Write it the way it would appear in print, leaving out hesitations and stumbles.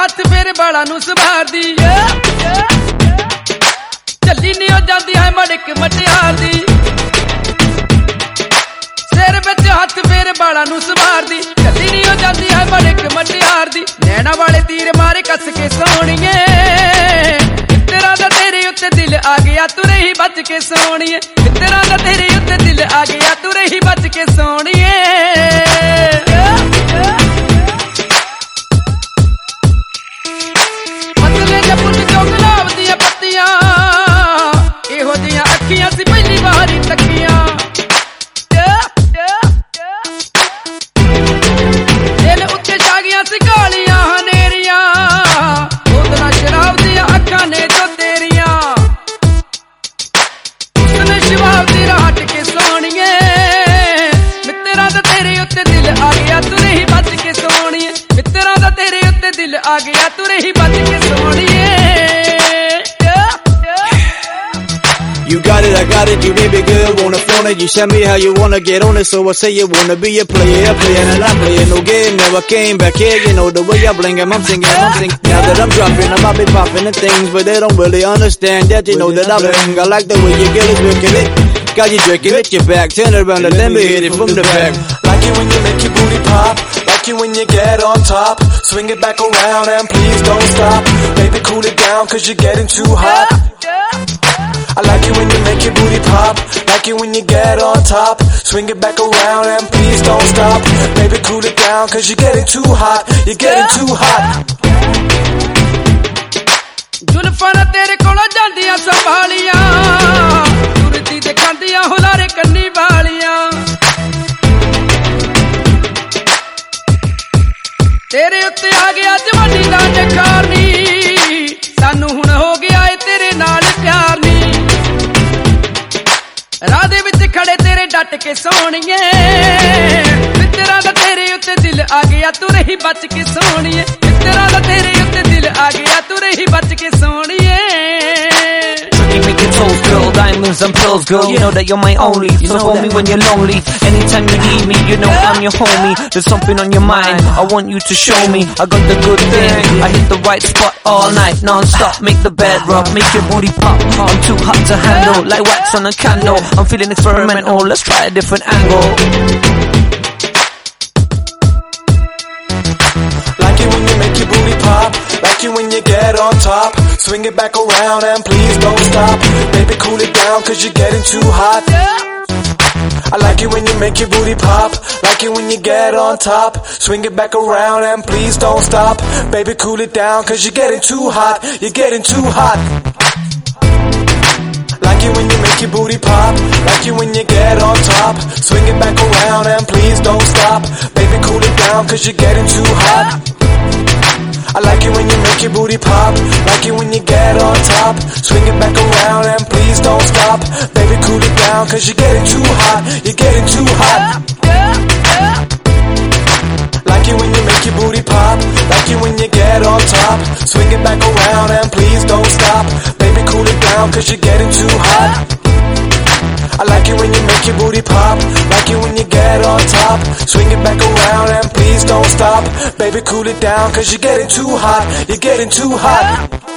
हथ फेरे बाला नू संभार दी चली नहीं हो जाती है मड़क मटियार दी सिर विच हथ फेरे बाला नू संभार दी चली नहीं हो जाती है मड़क मटियार दी नैना वाले तीर मारे कस के सोहणीए मित्तरां दा तेरे उत्ते दिल आ गया तू रही बच के सोहणीए मित्तरां दा तेरे उत्ते दिल आ गया तू रही बच के सोहणीए पतले जे पुट चो गुलाब दियां पत्तियां इहो जियां अखियां सी पहली बारी तकियां दिल उत्ते छा गईयां सी कालियां हनेरियां बोतलां शराब दियां अखां ने जो तेरियां उसने शबाब दी राह हट के सोहणीए मित्तरां दा तेरे उत्ते दिल आ गया तू रही बच के सोहणीए मित्तरां दा तेरे उत्ते दिल आ गया तू रही बच के सोहणीए You got it, I got it, you made me good, wanna phone it. You send me how you wanna get on it, so I say you wanna be a player, and I'm playing no game, never came back here. You know the way I bling him, I'm singing. Now that I'm dropping, I might be popping the things, but they don't really understand that. You know that I bling, I like the way you get it, working it. Got you drinking it, your back, turn around and let me hit it from the back. Like it when you make your booty pop, like it when you get on top. Swing it back around and please don't stop. Baby, cool it down, cause you're getting too hot. I like it when you make your booty pop, like it when you get on top. Swing it back around and please don't stop. Baby, cool it down, cause you're getting too hot. You're getting too hot. जुल्फां तेरे कोलों जांदियां संभालियां तुरती ते खांदियां हुलारे कन्नी वालियां तेरे उत्ते आ गया जवानी दा नकार नी सानू हुण हो गया ए तेरे नाल प्यार नी राह दे विच खड़े तेरे डट के सोहणीए मित्तरां दा तेरे उत्ते दिल आ गया तू रही बच के सोहणीए मित्तरां दा तेरे उत्ते दिल आ गया तू रही बच के सोहणीए Make your toes girl, diamonds and pearls girl. You know that you're my only, so hold me when you're lonely. Anytime you need me, you know I'm your homie. There's something on your mind, I want you to show me. I got the good thing, I hit the right spot all night, non-stop. Make the bed rub, make your booty pop. I'm too hot to handle, like wax on a candle. I'm feeling experimental, let's try a different angle. Like it when you make your booty pop, like it when you get on top. Swing it back around and please don't stop. Baby, cool it down, cause you're getting too hot. I like it when you make your booty pop, like it when you get on top. Swing it back around and please don't stop. Baby, cool it down, cause you're getting too hot. You're getting too hot. Like it when you make your booty pop, like it when you get on top. Swing it back around and please don't stop. Baby, cool it down, cause you're getting too hot. I like it when you make your booty pop, like it when you get on top. Swing it back around and please don't stop. Baby, cool it down, cause you're getting too hot. You're getting too hot. Like it when you make your booty pop, like it when you get on top. Swing it back around and please don't stop. Baby, cool it down, cause you're getting too hot. I like it when you make your booty pop, like it when you get on top. Swing it back around and please don't stop. Baby, cool it down, cause you're getting too hot. You're getting too hot.